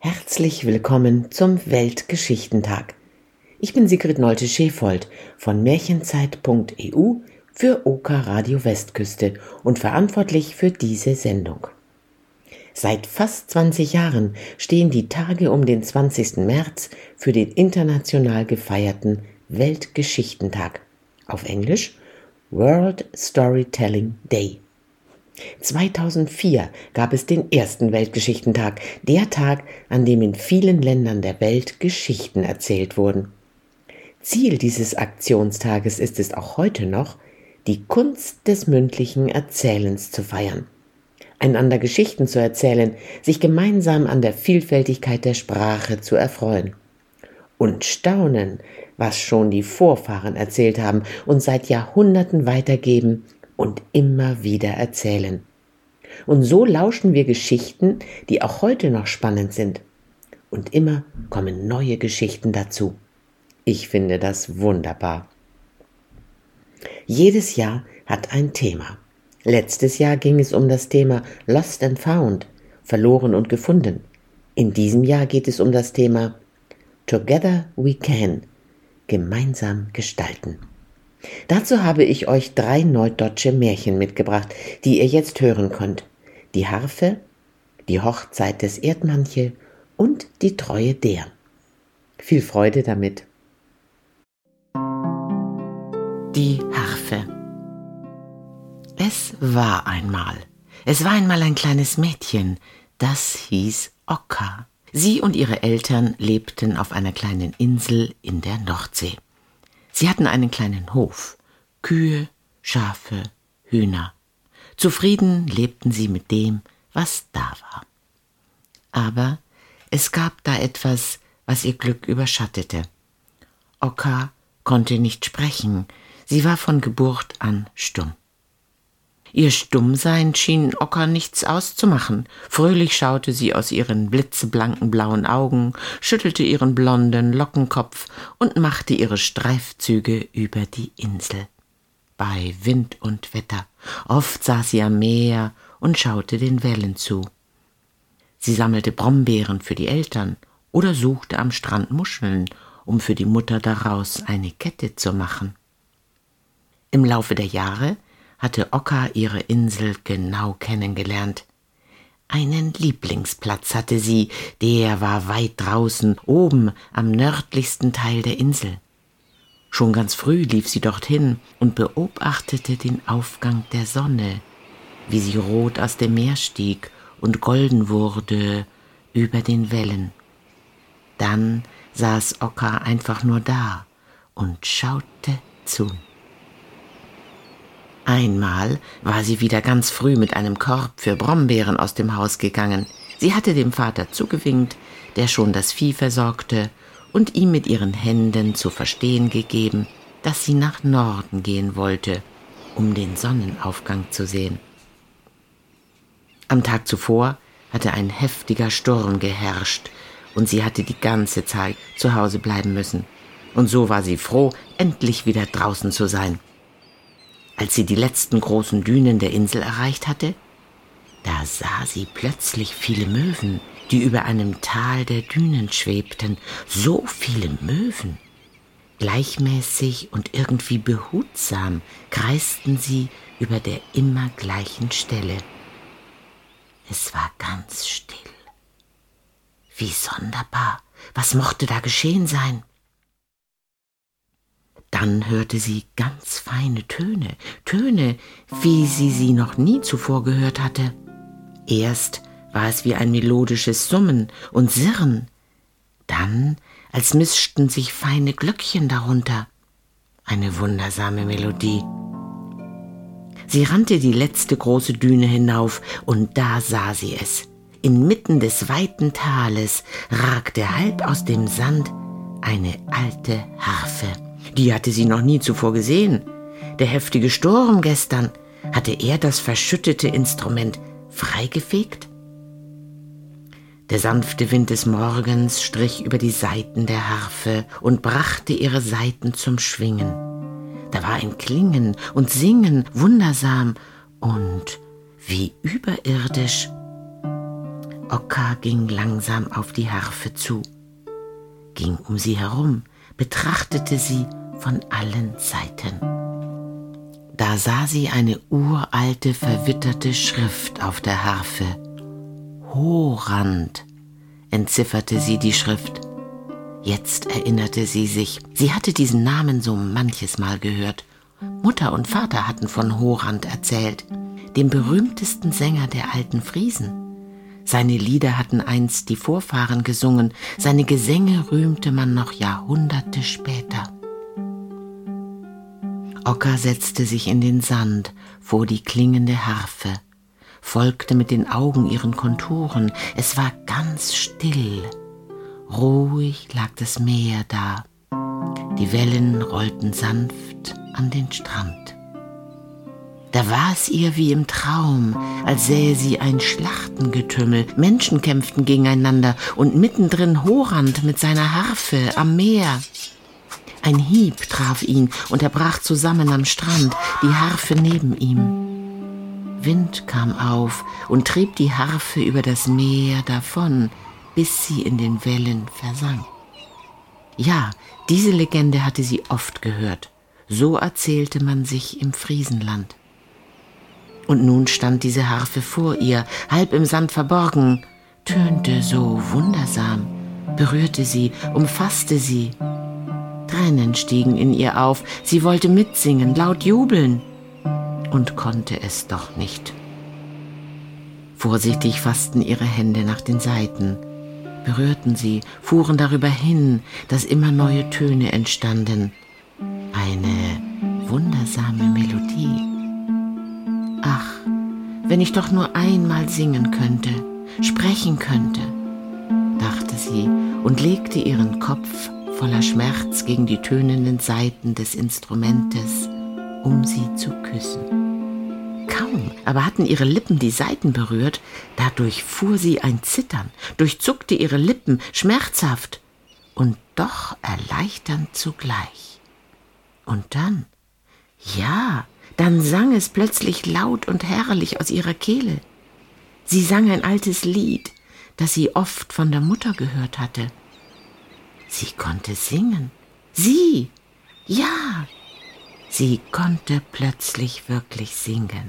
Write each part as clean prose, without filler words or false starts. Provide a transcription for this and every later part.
Herzlich willkommen zum Weltgeschichtentag. Ich bin Sigrid Nolte-Schäfold von Märchenzeit.eu für OK Radio Westküste und verantwortlich für diese Sendung. Seit fast 20 Jahren stehen die Tage um den 20. März für den international gefeierten Weltgeschichtentag, auf Englisch World Storytelling Day. 2004 gab es den ersten Weltgeschichtentag, der Tag, an dem in vielen Ländern der Welt Geschichten erzählt wurden. Ziel dieses Aktionstages ist es auch heute noch, die Kunst des mündlichen Erzählens zu feiern. Einander Geschichten zu erzählen, sich gemeinsam an der Vielfältigkeit der Sprache zu erfreuen. Und staunen, was schon die Vorfahren erzählt haben und seit Jahrhunderten weitergeben und immer wieder erzählen. Und so lauschen wir Geschichten, die auch heute noch spannend sind. Und immer kommen neue Geschichten dazu. Ich finde das wunderbar. Jedes Jahr hat ein Thema. Letztes Jahr ging es um das Thema Lost and Found, verloren und gefunden. In diesem Jahr geht es um das Thema Together We Can, gemeinsam gestalten. Dazu habe ich euch 3 neuddeutsche Märchen mitgebracht, die ihr jetzt hören könnt. Die Harfe, die Hochzeit des Erdmannchen und die Treue der. Viel Freude damit. Die Harfe. Es war einmal ein kleines Mädchen, das hieß Oka. Sie und ihre Eltern lebten auf einer kleinen Insel in der Nordsee. Sie hatten einen kleinen Hof, Kühe, Schafe, Hühner. Zufrieden lebten sie mit dem, was da war. Aber es gab da etwas, was ihr Glück überschattete. Oka konnte nicht sprechen, sie war von Geburt an stumm. Ihr Stummsein schien Oka nichts auszumachen. Fröhlich schaute sie aus ihren blitzeblanken blauen Augen, schüttelte ihren blonden Lockenkopf und machte ihre Streifzüge über die Insel. Bei Wind und Wetter. Oft saß sie am Meer und schaute den Wellen zu. Sie sammelte Brombeeren für die Eltern oder suchte am Strand Muscheln, um für die Mutter daraus eine Kette zu machen. Im Laufe der Jahre hatte Oka ihre Insel genau kennengelernt. Einen Lieblingsplatz hatte sie, der war weit draußen, oben am nördlichsten Teil der Insel. Schon ganz früh lief sie dorthin und beobachtete den Aufgang der Sonne, wie sie rot aus dem Meer stieg und golden wurde über den Wellen. Dann saß Oka einfach nur da und schaute zu. Einmal war sie wieder ganz früh mit einem Korb für Brombeeren aus dem Haus gegangen. Sie hatte dem Vater zugewinkt, der schon das Vieh versorgte, und ihm mit ihren Händen zu verstehen gegeben, dass sie nach Norden gehen wollte, um den Sonnenaufgang zu sehen. Am Tag zuvor hatte ein heftiger Sturm geherrscht, und sie hatte die ganze Zeit zu Hause bleiben müssen. Und so war sie froh, endlich wieder draußen zu sein. Als sie die letzten großen Dünen der Insel erreicht hatte, da sah sie plötzlich viele Möwen, die über einem Tal der Dünen schwebten. So viele Möwen! Gleichmäßig und irgendwie behutsam kreisten sie über der immer gleichen Stelle. Es war ganz still. Wie sonderbar! Was mochte da geschehen sein? Dann hörte sie ganz feine Töne, wie sie noch nie zuvor gehört hatte. Erst war es wie ein melodisches Summen und Sirren, dann als mischten sich feine Glöckchen darunter. Eine wundersame Melodie. Sie rannte die letzte große Düne hinauf, und da sah sie es. Inmitten des weiten Tales ragte halb aus dem Sand eine alte Harfe. Die hatte sie noch nie zuvor gesehen. Der heftige Sturm gestern, hatte er das verschüttete Instrument freigefegt? Der sanfte Wind des Morgens strich über die Saiten der Harfe und brachte ihre Saiten zum Schwingen. Da war ein Klingen und Singen wundersam und wie überirdisch. Okkar ging langsam auf die Harfe zu, ging um sie herum, betrachtete sie von allen Seiten. Da sah sie eine uralte, verwitterte Schrift auf der Harfe. Horand, entzifferte sie die Schrift. Jetzt erinnerte sie sich, sie hatte diesen Namen so manches Mal gehört. Mutter und Vater hatten von Horand erzählt, dem berühmtesten Sänger der alten Friesen. Seine Lieder hatten einst die Vorfahren gesungen, seine Gesänge rühmte man noch Jahrhunderte später. Okkar setzte sich in den Sand vor die klingende Harfe, folgte mit den Augen ihren Konturen. Es war ganz still. Ruhig lag das Meer da. Die Wellen rollten sanft an den Strand. Da war es ihr wie im Traum, als sähe sie ein Schlachtengetümmel. Menschen kämpften gegeneinander und mittendrin Horand mit seiner Harfe am Meer. Ein Hieb traf ihn und er brach zusammen am Strand, die Harfe neben ihm. Wind kam auf und trieb die Harfe über das Meer davon, bis sie in den Wellen versank. Ja, diese Legende hatte sie oft gehört. So erzählte man sich im Friesenland. Und nun stand diese Harfe vor ihr, halb im Sand verborgen, tönte so wundersam, berührte sie, umfasste sie. Tränen stiegen in ihr auf, sie wollte mitsingen, laut jubeln und konnte es doch nicht. Vorsichtig fassten ihre Hände nach den Saiten, berührten sie, fuhren darüber hin, dass immer neue Töne entstanden. Eine wundersame Melodie. Ach, wenn ich doch nur einmal singen könnte, sprechen könnte, dachte sie und legte ihren Kopf voller Schmerz gegen die tönenden Saiten des Instrumentes, um sie zu küssen. Kaum aber hatten ihre Lippen die Saiten berührt, da durchfuhr sie ein Zittern, durchzuckte ihre Lippen schmerzhaft und doch erleichternd zugleich. Und dann, ja, dann sang es plötzlich laut und herrlich aus ihrer Kehle. Sie sang ein altes Lied, das sie oft von der Mutter gehört hatte. Sie konnte singen. Sie, ja, sie konnte plötzlich wirklich singen.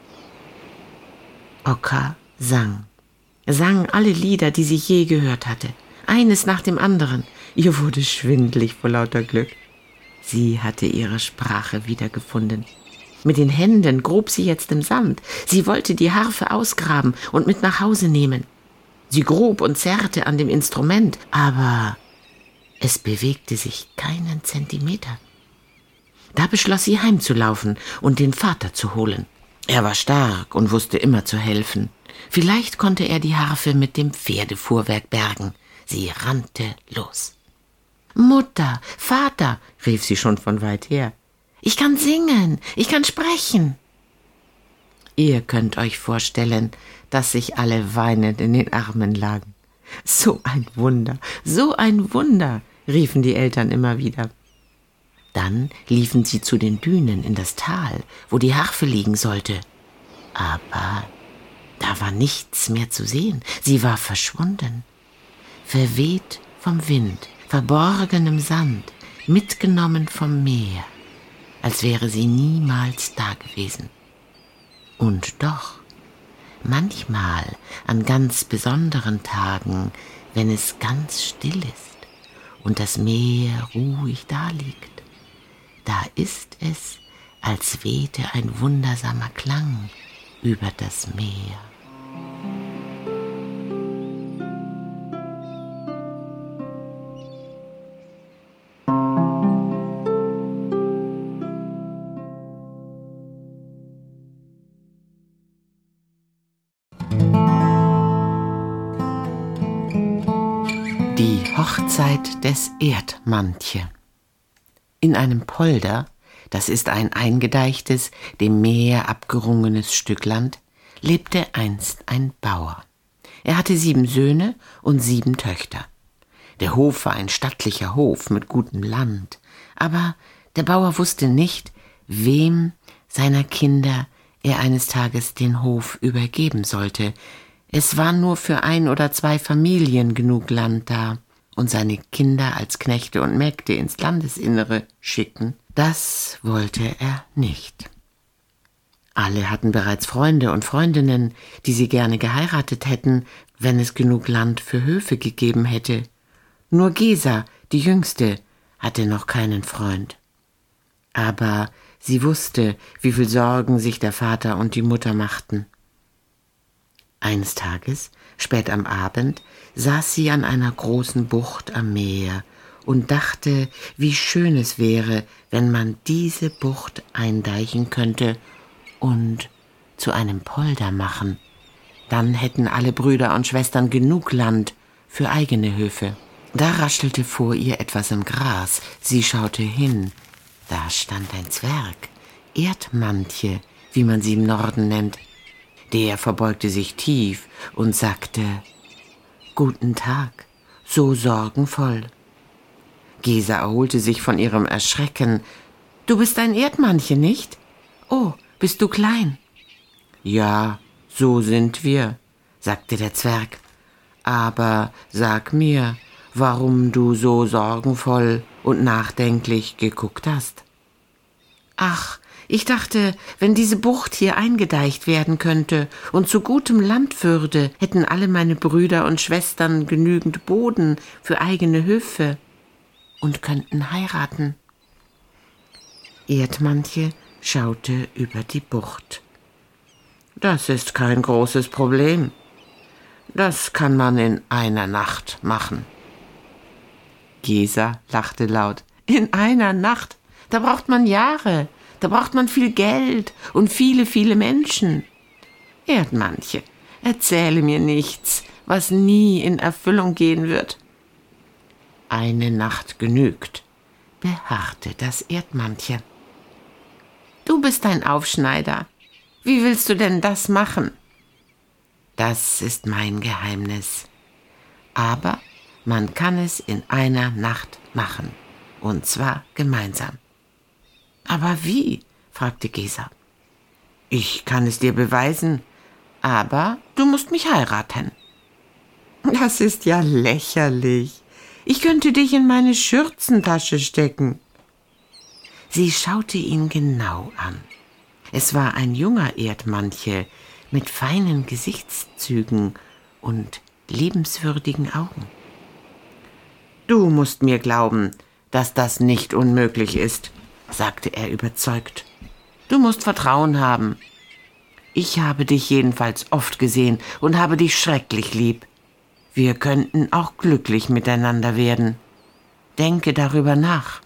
Okkar sang alle Lieder, die sie je gehört hatte, eines nach dem anderen. Ihr wurde schwindelig vor lauter Glück. Sie hatte ihre Sprache wiedergefunden. Mit den Händen grub sie jetzt im Sand. Sie wollte die Harfe ausgraben und mit nach Hause nehmen. Sie grub und zerrte an dem Instrument, aber es bewegte sich keinen Zentimeter. Da beschloss sie, heimzulaufen und den Vater zu holen. Er war stark und wusste immer zu helfen. Vielleicht konnte er die Harfe mit dem Pferdefuhrwerk bergen. Sie rannte los. »Mutter, Vater«, rief sie schon von weit her, »ich kann singen, ich kann sprechen.« Ihr könnt euch vorstellen, dass sich alle weinend in den Armen lagen. »So ein Wunder, so ein Wunder«, riefen die Eltern immer wieder. Dann liefen sie zu den Dünen in das Tal, wo die Harfe liegen sollte. Aber da war nichts mehr zu sehen, sie war verschwunden. Verweht vom Wind, verborgen im Sand, mitgenommen vom Meer, als wäre sie niemals da gewesen. Und doch, manchmal an ganz besonderen Tagen, wenn es ganz still ist und das Meer ruhig daliegt, da ist es, als wehte ein wundersamer Klang über das Meer. Die Hochzeit des Erdmantje. In einem Polder, das ist ein eingedeichtes, dem Meer abgerungenes Stück Land, lebte einst ein Bauer. Er hatte 7 Söhne und 7 Töchter. Der Hof war ein stattlicher Hof mit gutem Land, aber der Bauer wusste nicht, wem seiner Kinder er eines Tages den Hof übergeben sollte. Es war nur für 1 oder 2 Familien genug Land da, und seine Kinder als Knechte und Mägde ins Landesinnere schicken, das wollte er nicht. Alle hatten bereits Freunde und Freundinnen, die sie gerne geheiratet hätten, wenn es genug Land für Höfe gegeben hätte. Nur Gesa, die Jüngste, hatte noch keinen Freund. Aber sie wusste, wie viel Sorgen sich der Vater und die Mutter machten. Eines Tages, spät am Abend, saß sie an einer großen Bucht am Meer und dachte, wie schön es wäre, wenn man diese Bucht eindeichen könnte und zu einem Polder machen. Dann hätten alle Brüder und Schwestern genug Land für eigene Höfe. Da raschelte vor ihr etwas im Gras. Sie schaute hin. Da stand ein Zwerg, Erdmantche, wie man sie im Norden nennt. Der verbeugte sich tief und sagte: »Guten Tag, so sorgenvoll.« Gesa erholte sich von ihrem Erschrecken. »Du bist ein Erdmannchen, nicht? Oh, bist du klein?« »Ja, so sind wir«, sagte der Zwerg. »Aber sag mir, warum du so sorgenvoll und nachdenklich geguckt hast.« »Ach, ich dachte, wenn diese Bucht hier eingedeicht werden könnte und zu gutem Land würde, hätten alle meine Brüder und Schwestern genügend Boden für eigene Höfe und könnten heiraten.« Erdmannche schaute über die Bucht. »Das ist kein großes Problem. Das kann man in einer Nacht machen.« Gesa lachte laut. »In einer Nacht? Da braucht man Jahre. Da braucht man viel Geld und viele, viele Menschen. Erdmannche, erzähle mir nichts, was nie in Erfüllung gehen wird.« »Eine Nacht genügt«, beharrte das Erdmannche. »Du bist ein Aufschneider. Wie willst du denn das machen?« »Das ist mein Geheimnis. Aber man kann es in einer Nacht machen, und zwar gemeinsam.« »Aber wie?«, fragte Gesa. »Ich kann es dir beweisen, aber du musst mich heiraten.« »Das ist ja lächerlich. Ich könnte dich in meine Schürzentasche stecken.« Sie schaute ihn genau an. Es war ein junger Erdmannche mit feinen Gesichtszügen und liebenswürdigen Augen. »Du musst mir glauben, dass das nicht unmöglich ist«, sagte er überzeugt. »Du musst Vertrauen haben. Ich habe dich jedenfalls oft gesehen und habe dich schrecklich lieb. Wir könnten auch glücklich miteinander werden. Denke darüber nach.«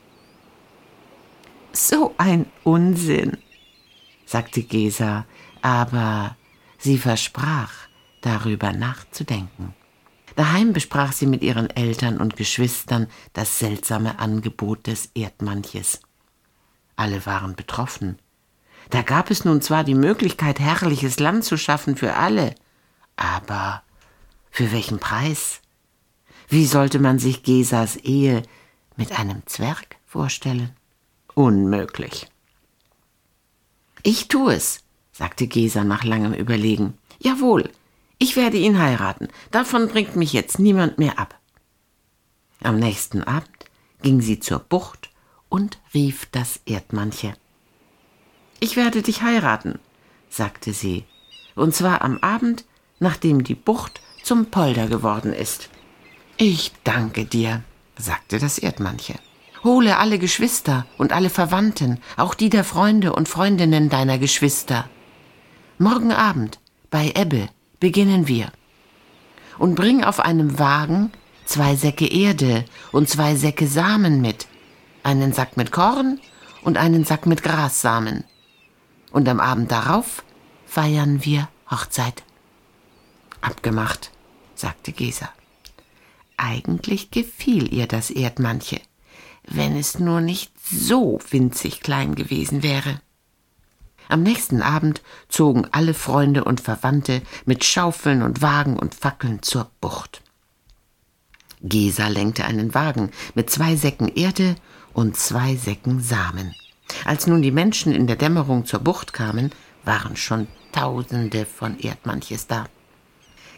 »So ein Unsinn«, sagte Gesa, aber sie versprach, darüber nachzudenken. Daheim besprach sie mit ihren Eltern und Geschwistern das seltsame Angebot des Erdmannches. Alle waren betroffen. Da gab es nun zwar die Möglichkeit, herrliches Land zu schaffen für alle, aber für welchen Preis? Wie sollte man sich Gesas Ehe mit einem Zwerg vorstellen? Unmöglich. »Ich tue es«, sagte Gesa nach langem Überlegen. »Jawohl, ich werde ihn heiraten. Davon bringt mich jetzt niemand mehr ab.« Am nächsten Abend ging sie zur Bucht und rief das Erdmannche. »Ich werde dich heiraten«, sagte sie, »und zwar am Abend, nachdem die Bucht zum Polder geworden ist.« »Ich danke dir«, sagte das Erdmannche. »Hole alle Geschwister und alle Verwandten, auch die der Freunde und Freundinnen deiner Geschwister. Morgen Abend, bei Ebbe, beginnen wir. Und bring auf einem Wagen 2 Säcke Erde und 2 Säcke Samen mit, einen Sack mit Korn und einen Sack mit Grassamen. Und am Abend darauf feiern wir Hochzeit.« »Abgemacht«, sagte Gesa. Eigentlich gefiel ihr das Erdmannche, wenn es nur nicht so winzig klein gewesen wäre. Am nächsten Abend zogen alle Freunde und Verwandte mit Schaufeln und Wagen und Fackeln zur Bucht. Gesa lenkte einen Wagen mit 2 Säcken Erde und 2 Säcken Samen. Als nun die Menschen in der Dämmerung zur Bucht kamen, waren schon Tausende von Erdmannches da.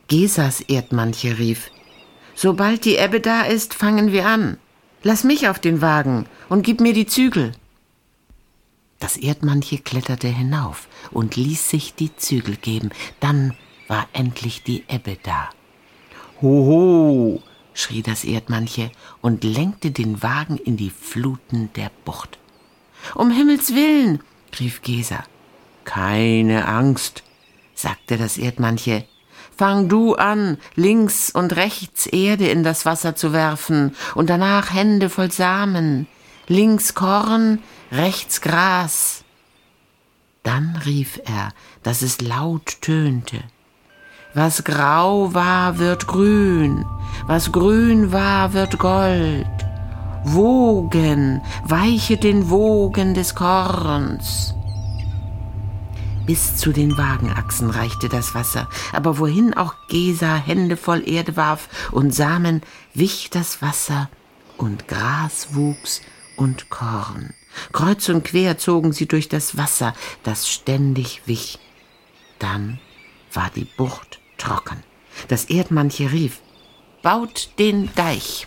Gesas Erdmannche rief: »Sobald die Ebbe da ist, fangen wir an. Lass mich auf den Wagen und gib mir die Zügel.« Das Erdmannche kletterte hinauf und ließ sich die Zügel geben. Dann war endlich die Ebbe da. »Hoho«, schrie das Erdmannche und lenkte den Wagen in die Fluten der Bucht. »Um Himmels Willen«, rief Gesa. »Keine Angst«, sagte das Erdmannche. »Fang du an, links und rechts Erde in das Wasser zu werfen und danach Hände voll Samen. Links Korn, rechts Gras.« Dann rief er, dass es laut tönte: »Was grau war, wird grün, was grün war, wird Gold. Wogen, weiche den Wogen des Korns.« Bis zu den Wagenachsen reichte das Wasser, aber wohin auch Gesa Hände voll Erde warf und Samen, wich das Wasser und Gras wuchs und Korn. Kreuz und quer zogen sie durch das Wasser, das ständig wich. Dann war die Bucht trocken. Das Erdmannche rief: »Baut den Deich!«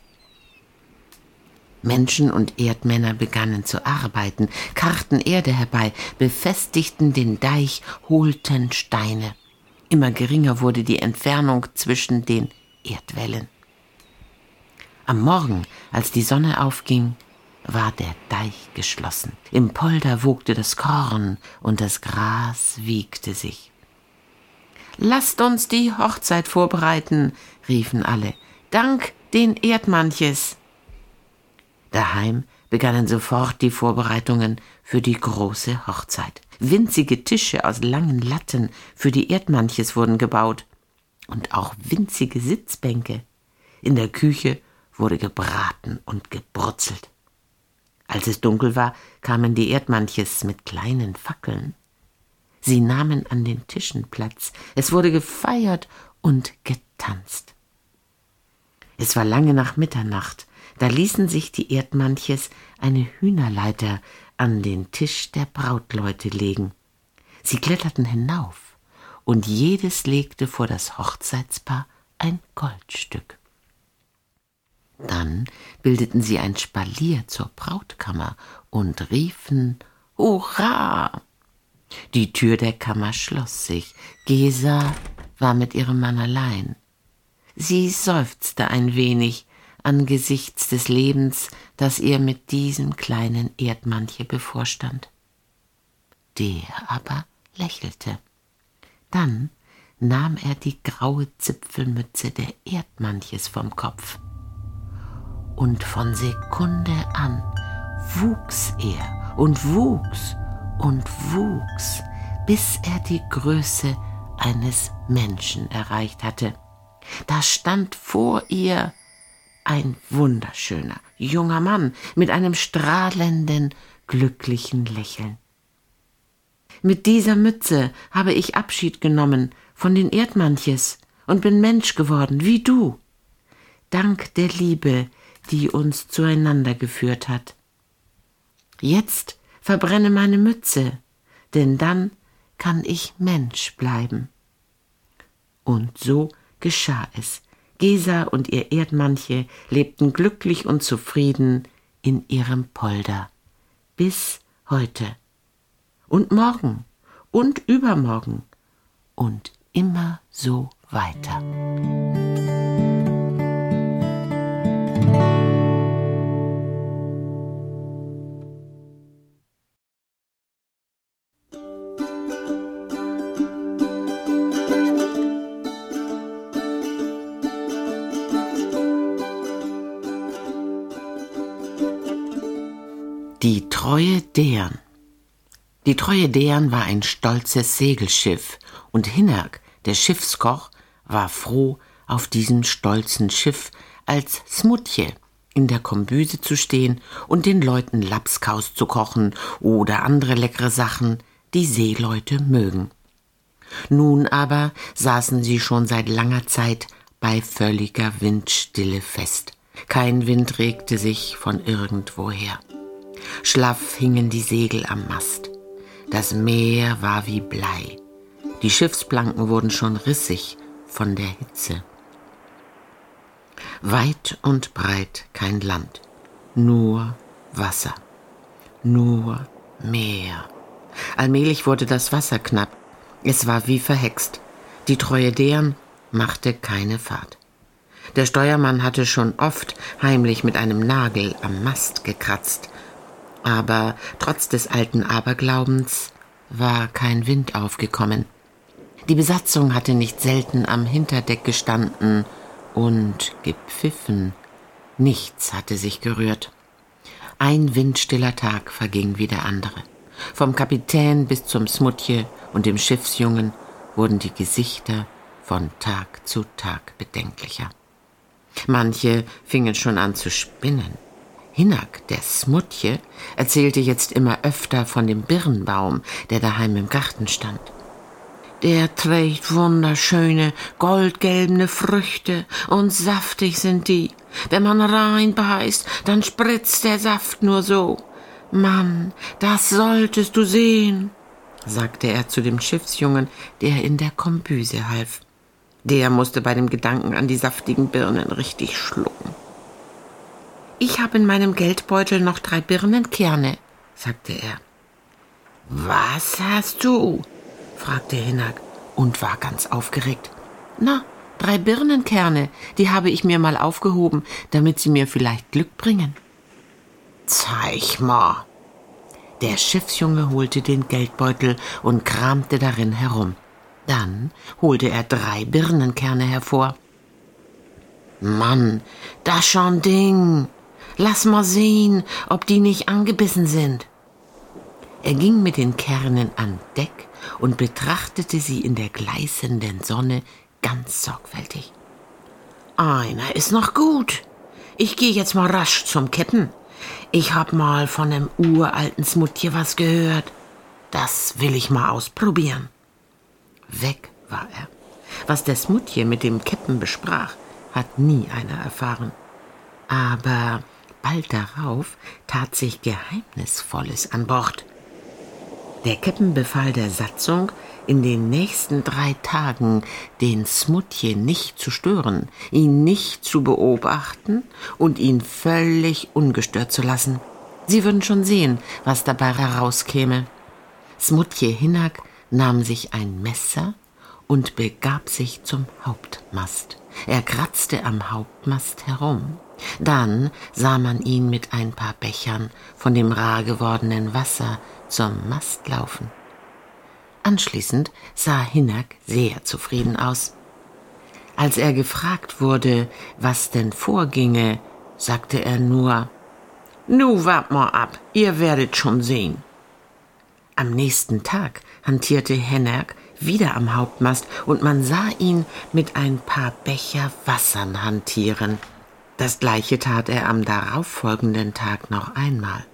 Menschen und Erdmänner begannen zu arbeiten, karrten Erde herbei, befestigten den Deich, holten Steine. Immer geringer wurde die Entfernung zwischen den Erdwellen. Am Morgen, als die Sonne aufging, war der Deich geschlossen. Im Polder wogte das Korn und das Gras wiegte sich. »Lasst uns die Hochzeit vorbereiten«, riefen alle, »dank den Erdmannches.« Daheim begannen sofort die Vorbereitungen für die große Hochzeit. Winzige Tische aus langen Latten für die Erdmannches wurden gebaut und auch winzige Sitzbänke. In der Küche wurde gebraten und gebrutzelt. Als es dunkel war, kamen die Erdmannches mit kleinen Fackeln. Sie nahmen an den Tischen Platz. Es wurde gefeiert und getanzt. Es war lange nach Mitternacht. Da ließen sich die Erdmannches eine Hühnerleiter an den Tisch der Brautleute legen. Sie kletterten hinauf, und jedes legte vor das Hochzeitspaar ein Goldstück. Dann bildeten sie ein Spalier zur Brautkammer und riefen: »Hurra!« Die Tür der Kammer schloss sich. Gesa war mit ihrem Mann allein. Sie seufzte ein wenig angesichts des Lebens, das ihr mit diesem kleinen Erdmannche bevorstand. Der aber lächelte. Dann nahm er die graue Zipfelmütze der Erdmannches vom Kopf. Und von Sekunde an wuchs er und wuchs und wuchs, bis er die Größe eines Menschen erreicht hatte. Da stand vor ihr ein wunderschöner, junger Mann mit einem strahlenden, glücklichen Lächeln. »Mit dieser Mütze habe ich Abschied genommen von den Erdmannches und bin Mensch geworden, wie du. Dank der Liebe, die uns zueinander geführt hat. Jetzt verbrenne meine Mütze, denn dann kann ich Mensch bleiben.« Und so geschah es. Gesa und ihr Erdmannche lebten glücklich und zufrieden in ihrem Polder. Bis heute. Und morgen und übermorgen und immer so weiter. Die treue Dern. Die treue Dern war ein stolzes Segelschiff, und Hinnerk, der Schiffskoch, war froh, auf diesem stolzen Schiff als Smutje in der Kombüse zu stehen und den Leuten Lapskaus zu kochen oder andere leckere Sachen, die Seeleute mögen. Nun aber saßen sie schon seit langer Zeit bei völliger Windstille fest. Kein Wind regte sich von irgendwoher. Schlaff hingen die Segel am Mast. Das Meer war wie Blei. Die Schiffsplanken wurden schon rissig von der Hitze. Weit und breit kein Land, nur Wasser, nur Meer. Allmählich wurde das Wasser knapp. Es war wie verhext. Die treue Dern machte keine Fahrt. Der Steuermann hatte schon oft heimlich mit einem Nagel am Mast gekratzt. Aber trotz des alten Aberglaubens war kein Wind aufgekommen. Die Besatzung hatte nicht selten am Hinterdeck gestanden und gepfiffen. Nichts hatte sich gerührt. Ein windstiller Tag verging wie der andere. Vom Kapitän bis zum Smutje und dem Schiffsjungen wurden die Gesichter von Tag zu Tag bedenklicher. Manche fingen schon an zu spinnen. Hinak, der Smutje, erzählte jetzt immer öfter von dem Birnbaum, der daheim im Garten stand. Der trägt wunderschöne, goldgelbene Früchte und saftig sind die. Wenn man reinbeißt, dann spritzt der Saft nur so. Mann, das solltest du sehen, sagte er zu dem Schiffsjungen, der in der Kombüse half. Der musste bei dem Gedanken an die saftigen Birnen richtig schlucken. »Ich habe in meinem Geldbeutel noch 3 Birnenkerne«, sagte er. »Was hast du?« fragte Hinak und war ganz aufgeregt. »Na, 3 Birnenkerne, die habe ich mir mal aufgehoben, damit sie mir vielleicht Glück bringen.« »Zeig mal!« Der Schiffsjunge holte den Geldbeutel und kramte darin herum. Dann holte er 3 Birnenkerne hervor. »Mann, das schon Ding! Lass mal sehen, ob die nicht angebissen sind.« Er ging mit den Kernen an Deck und betrachtete sie in der gleißenden Sonne ganz sorgfältig. »Einer ist noch gut. Ich gehe jetzt mal rasch zum Käppen. Ich hab mal von nem uralten Smutje was gehört. Das will ich mal ausprobieren.« Weg war er. Was der Smutje mit dem Käppen besprach, hat nie einer erfahren. Aber bald darauf tat sich Geheimnisvolles an Bord. Der Käppen befahl der Satzung, in den nächsten 3 Tagen den Smutje nicht zu stören, ihn nicht zu beobachten und ihn völlig ungestört zu lassen. Sie würden schon sehen, was dabei herauskäme. Smutje Hinak nahm sich ein Messer und begab sich zum Hauptmast. Er kratzte am Hauptmast herum. Dann sah man ihn mit ein paar Bechern von dem rar gewordenen Wasser zum Mast laufen. Anschließend sah Hinak sehr zufrieden aus. Als er gefragt wurde, was denn vorginge, sagte er nur: »Nu, wart mal ab, ihr werdet schon sehen.« Am nächsten Tag hantierte Hinak wieder am Hauptmast und man sah ihn mit ein paar Becher Wassern hantieren. Das gleiche tat er am darauffolgenden Tag noch einmal.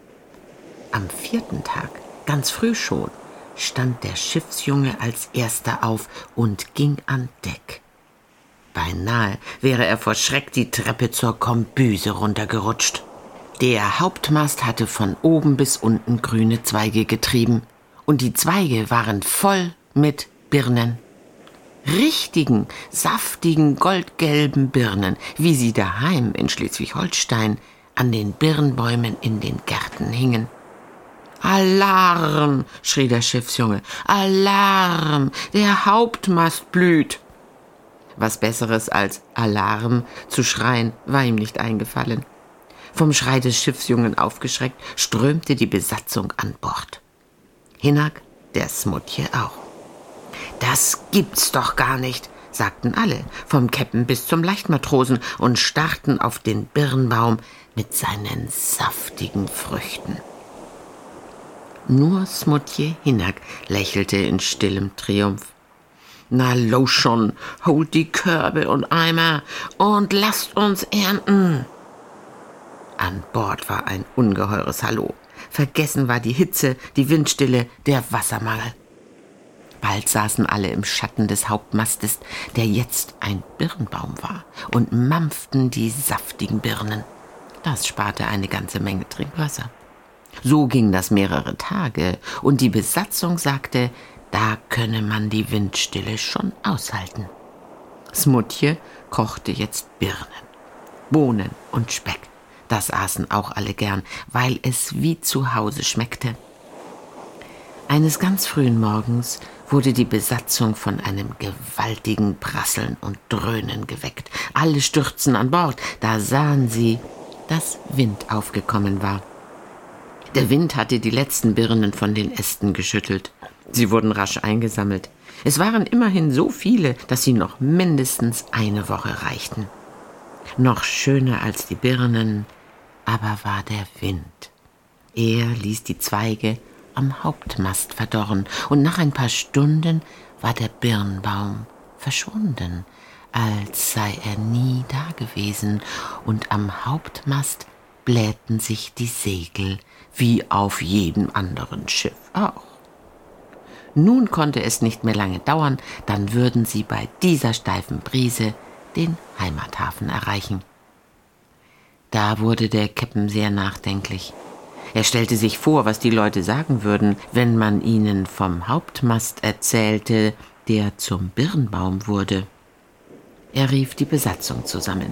Am 4. Tag, ganz früh schon, stand der Schiffsjunge als erster auf und ging an Deck. Beinahe wäre er vor Schreck die Treppe zur Kombüse runtergerutscht. Der Hauptmast hatte von oben bis unten grüne Zweige getrieben und die Zweige waren voll mit Birnen. Richtigen, saftigen, goldgelben Birnen, wie sie daheim in Schleswig-Holstein an den Birnbäumen in den Gärten hingen. »Alarm!« schrie der Schiffsjunge. »Alarm! Der Hauptmast blüht!« Was Besseres als Alarm zu schreien war ihm nicht eingefallen. Vom Schrei des Schiffsjungen aufgeschreckt, strömte die Besatzung an Bord. Hinak, der Smutje auch. »Das gibt's doch gar nicht«, sagten alle, vom Käppen bis zum Leichtmatrosen, und starrten auf den Birnbaum mit seinen saftigen Früchten. Nur Smutje Hinak lächelte in stillem Triumph. »Na los schon, holt die Körbe und Eimer und lasst uns ernten!« An Bord war ein ungeheures Hallo. Vergessen war die Hitze, die Windstille, der Wassermangel. Bald saßen alle im Schatten des Hauptmastes, der jetzt ein Birnbaum war, und mampften die saftigen Birnen. Das sparte eine ganze Menge Trinkwasser. So ging das mehrere Tage, und die Besatzung sagte, da könne man die Windstille schon aushalten. Smutje kochte jetzt Birnen, Bohnen und Speck. Das aßen auch alle gern, weil es wie zu Hause schmeckte. Eines ganz frühen Morgens wurde die Besatzung von einem gewaltigen Prasseln und Dröhnen geweckt. Alle stürzten an Bord. Da sahen sie, dass Wind aufgekommen war. Der Wind hatte die letzten Birnen von den Ästen geschüttelt. Sie wurden rasch eingesammelt. Es waren immerhin so viele, dass sie noch mindestens eine Woche reichten. Noch schöner als die Birnen aber war der Wind. Er ließ die Zweige am Hauptmast verdorren, und nach ein paar Stunden war der Birnbaum verschwunden, als sei er nie dagewesen, und am Hauptmast blähten sich die Segel, wie auf jedem anderen Schiff auch. Nun konnte es nicht mehr lange dauern, dann würden sie bei dieser steifen Brise den Heimathafen erreichen. Da wurde der Käppen sehr nachdenklich. Er stellte sich vor, was die Leute sagen würden, wenn man ihnen vom Hauptmast erzählte, der zum Birnbaum wurde. Er rief die Besatzung zusammen.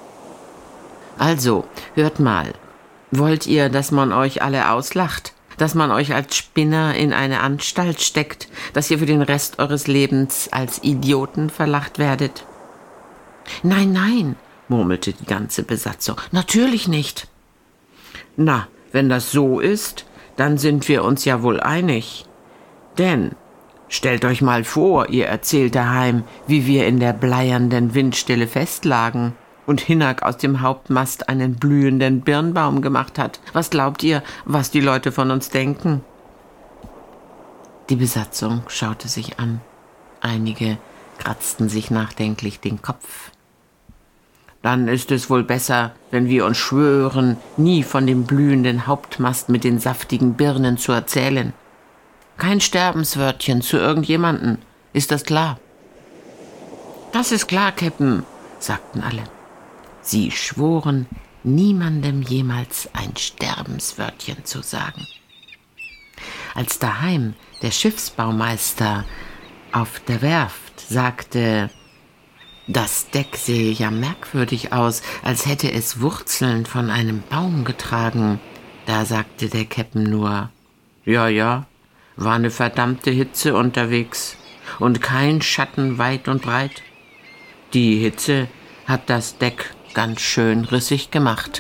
Also, hört mal, wollt ihr, dass man euch alle auslacht? Dass man euch als Spinner in eine Anstalt steckt? Dass ihr für den Rest eures Lebens als Idioten verlacht werdet? Nein, nein, murmelte die ganze Besatzung. Natürlich nicht. Na, wenn das so ist, dann sind wir uns ja wohl einig. Denn, stellt euch mal vor, ihr erzählt daheim, wie wir in der bleiernden Windstille festlagen und Hinnerk aus dem Hauptmast einen blühenden Birnbaum gemacht hat. Was glaubt ihr, was die Leute von uns denken? Die Besatzung schaute sich an. Einige kratzten sich nachdenklich den Kopf. Dann ist es wohl besser, wenn wir uns schwören, nie von dem blühenden Hauptmast mit den saftigen Birnen zu erzählen. Kein Sterbenswörtchen zu irgendjemanden, ist das klar? Das ist klar, Käppen, sagten alle. Sie schworen, niemandem jemals ein Sterbenswörtchen zu sagen. Als daheim der Schiffsbaumeister auf der Werft sagte, das Deck sehe ja merkwürdig aus, als hätte es Wurzeln von einem Baum getragen. Da sagte der Käppen nur, ja, war eine verdammte Hitze unterwegs und kein Schatten weit und breit. Die Hitze hat das Deck ganz schön rissig gemacht.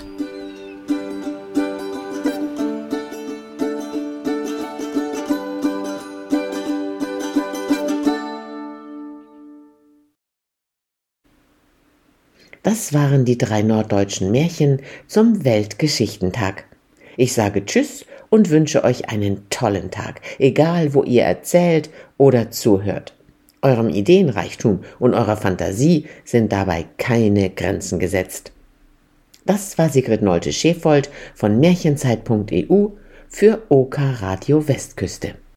Das waren die 3 norddeutschen Märchen zum Weltgeschichtentag. Ich sage Tschüss und wünsche euch einen tollen Tag, egal wo ihr erzählt oder zuhört. Eurem Ideenreichtum und eurer Fantasie sind dabei keine Grenzen gesetzt. Das war Sigrid Nolte-Schäfold von Märchenzeit.eu für OK Radio Westküste.